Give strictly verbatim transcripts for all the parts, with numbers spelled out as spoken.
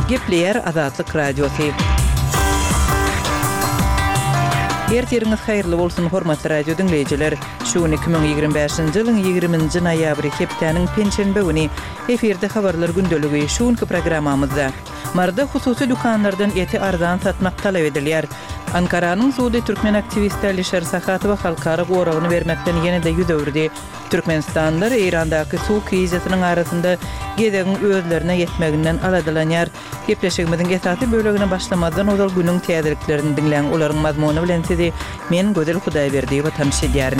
Gepleyer Azatlyk Radiosu. Ertiriňiz haýyrly bolsun hormatly radio dinleýijiler. Şu iki bin ýygrimi beşinji ýylyň ýygrimiňji noýabry hepdeniň pençenbe güni efirde habarlar gündeligi şuňky programmamyzda. Marda hususy dukanlardan eti arzan satmak talap edilýär. Ankaranyň Suudi Türkmen aktivisti Alişer Sahatow halkara goragyny bermekden ýene-de ýüz öwrdi. Türkmenistanlar Eýrandaky suw krizisynyň arasynda gedegiň özlerine ýetmeginden aladylanýar. Gepleşigimiziň esasy bölegine başlamadan ozal günüň täzeliklerini dinleň. Olaryň mazmuny bilen sizi men Gözel Hudaýberdiýewa tanış edýärin.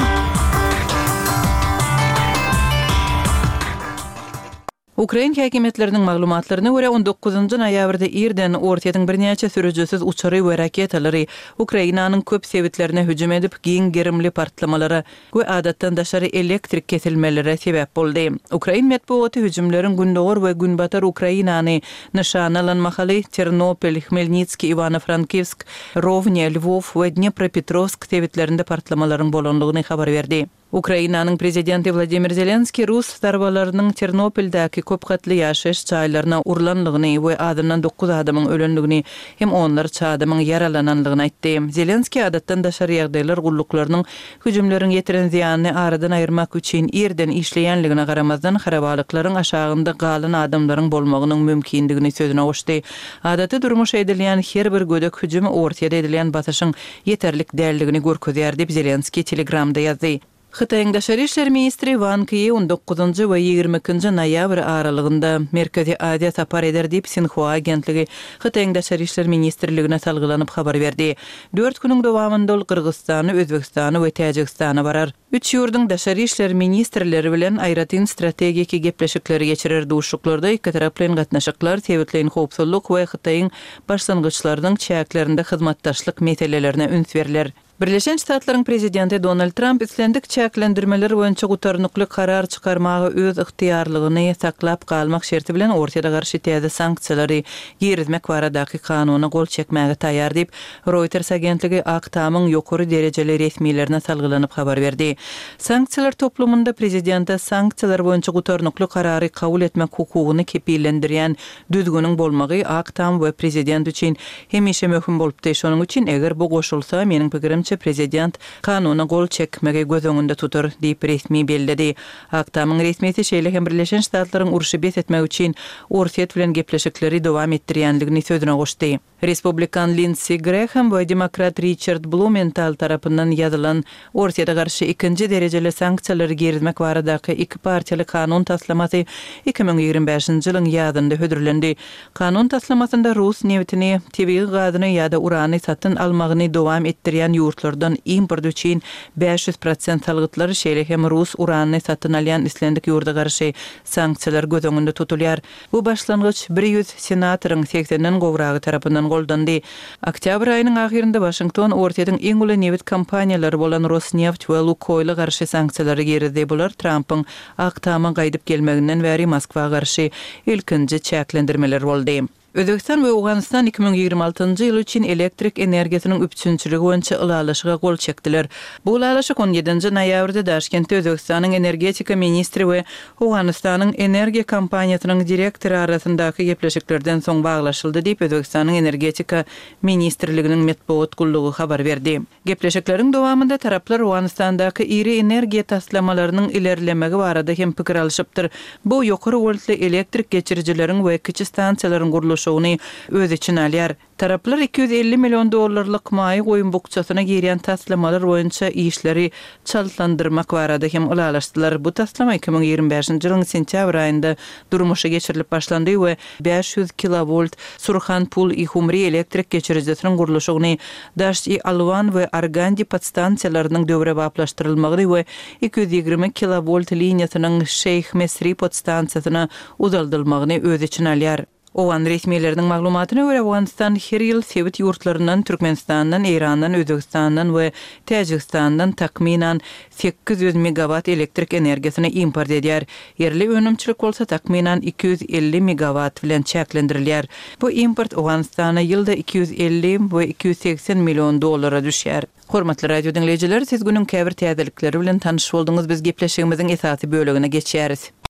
Ukraina häkimetleriniň maglumatlaryna görä on dokuzunjy noýabrda irden ortaýatyň birnäçe sürüjüsiz uçary we raketalary Ukrainanyň köp sebitlerine hüjüm edip giň gerimli partlamalary we adatdan daşary elektrik kesilmelere sebäp boldy. Ukraina medeniýeti hüjümleriň gündogor we günbatar Ukrainany nişanlanmaly Ternopil, Khmelnytski, Ivano-Frankivsk, Rovne, Lvov we Dnepropetrovsk sebitlerinde partlamalaryň bolanlygyny habar berdi. Ukrainanyň prezidenti Vladimir Zelenski Rus darbalarynyň Ternopildaky köp gatly ýaşaş çaýlaryna urlanlygyny we adından dokuz adamyň ölenligini hem onlar çadamyň yaralananlygyny aýtdy. Zelenski adatdan daşary ýagdaýlar gulluklarının hüjümleriň ýetiren ziýanyny aradan aýyrmak üçin ýerden işleýänligine garamazdan harabalyklaryň aşagynda galan adamlaryň bolmagynyň mümkindigini sözüne goşdy. Adaty durmuş edilýän her bir gödek hüjümi ortaýa edilen batyşyň ýeterlik däldigini görkezýär diýip Zelenski Telegramda ýazdy. Xitayň Daşary işler ministri Wang Yi on dokuzunjy we ýygrimi ikinji noýabr aralygynda Merkezi Aziýa sapar eder diýip Sinhua agentligi Xitayň Daşary işler ministrligine salgylanyp habar berdi. dört günüň dowamında ol Kyrgyzstany, Özbekistany we Täjikistany barar. Üç ýurduň daşary işler ministrleri bilen aýratyn strategiki gepleşikleri geçirer. Duşuklarda iki tarap bilen gatnaşyklar sebäplerini howpsuzlyk we Xitayň başlangyçlarynyň çäklerinde hyzmatdaşlyk meselelerine üns berilýär. Birleşen Ştatlaryň prezidenti Donald Trump islendik çäklendirmeler boýunça gutarnykly karar çykarmagy öz ygtyýarlygyny saklap galmak şerti bilen ortaýa garşy täze sanksiýalary ýerizmek baradaky kanuny gol çekmäge taýýar diýip Reuters agentligi aktamyň ýokary derejeli resmiýlerine salgylanyp habar berdi. Sanksiýalar toplumunda prezidente sanksiýalar boýunça gutarnykly karary kabul etmek hukugyny kepillendirýän düzgüniň bolmagy aktam we prezident üçin hemişe möhüm bolup şonuň üçin eger bu goşulsa meniň pikirim prezident kanuny gol çekmege göz öňünde tutur diýip resmi belledi. Aktamyň resmiýeti şeýle hem Birleşen Ştatlaryň uruşy bet etmek üçin ortaýat bilen gepleşikleri dowam etdirýänligini sözüne goşdy. Respublikan Lindsey Graham we demokrat Richard Blumenthal tarapyndan ýazylan ortaýa garşy ikinji derejeli sanksiýalary gerizmek baradaky iki partiýaly kanun taslamasy iki bin ýygrimi beşinji ýylyň ýazynda hödürlendi. Kanun taslamasynda Rus newtini, tebii gazyny ýa-da urany satyn almagyny dowam etdirýän ýurtlardan import üçin beş yüz prosent salgytlary şeýle hem Rus uranyny satyn alýan islendik ýurda garşy sanksiýalar göz öňünde tutulýar. Bu başlangyç bir yüz senatoryň seksenden gowragy tarapyndan goldandy. Oktyabr aýynyň ahyrynda Washington ortaýatyň iň uly neft kompaniýalary bolan Rosneft we Lukoyl garşy sanksiýalary gerizdi. Bular Trumpyň aktama gaýdyp gelmeginden bäri Moskwa garşy ilkinji çäklendirmeler boldy. Özbekistan we Awganistan iki bin ýygrimi altyncy ýyl üçin elektrik energiýasynyň üçinçiligi boýunça ulalaşyga gol çekdiler. Bu ulalaşyk on ýedinji noýabrda Daşkentde Özbekistanyň energetika ministri we Awganistanyň energiýa kompaniýasynyň direktory arasyndaky gepleşiklerden soň baglaşyldy diýip Özbekistanyň energetika ministrliginiň medeniýet gullugy habar berdi. Gepleşikleriň dowamında taraplar Awganistandaky iri energiýa taslamalarynyň ilerlemegi barada hem pikir alşypdyr. Bu ýokary voltly elektrik geçirijileriň we kiçi stansiýalaryň guruluş şowny öz için alýar. Taraplar iki yüz elli milyon dollarlyk maý goýun bukçasyna girýän taslamalar boýunça işleri çaltlandyrmak barada hem ulalaşdylar. Bu taslama iki bin ýygrimi beşinji ýylyň sentýabr aýynda durmuşa geçirilip başlandy we beş yüz kilovolt Surxanpul Ihumri elektrik geçirijisiniň guruluşyny Daşy Alwan we Argandi podstansiýalarynyň döwre baplaşdyrylmagy we iki yüz ýygrimi kilovolt liniýasynyň Şeyh Mesri podstansiýasyna uzaldylmagyny öz için alýar. Owan resmiýetleriniň maglumatyna görä Awganistan her ýyl sebit ýurtlaryndan Türkmenistandan, Eýrandan, Özbekistandan we Täjikistandan takminan sekiz yüz megawatt elektrik energiýasyny import edýär. Yerli önümçilik bolsa takminan iki yüz elli megawatt bilen çäklendirilýär. Bu import Awganistana ýylda iki yüz elli we iki yüz seksen milyon dollara düşýär. Hormatly radio dinleyijiler, siz günüň käbir täzelikleri bilen tanyş boldyňyz. Biz gepleşigimiziň esasy bölegine geçýäris.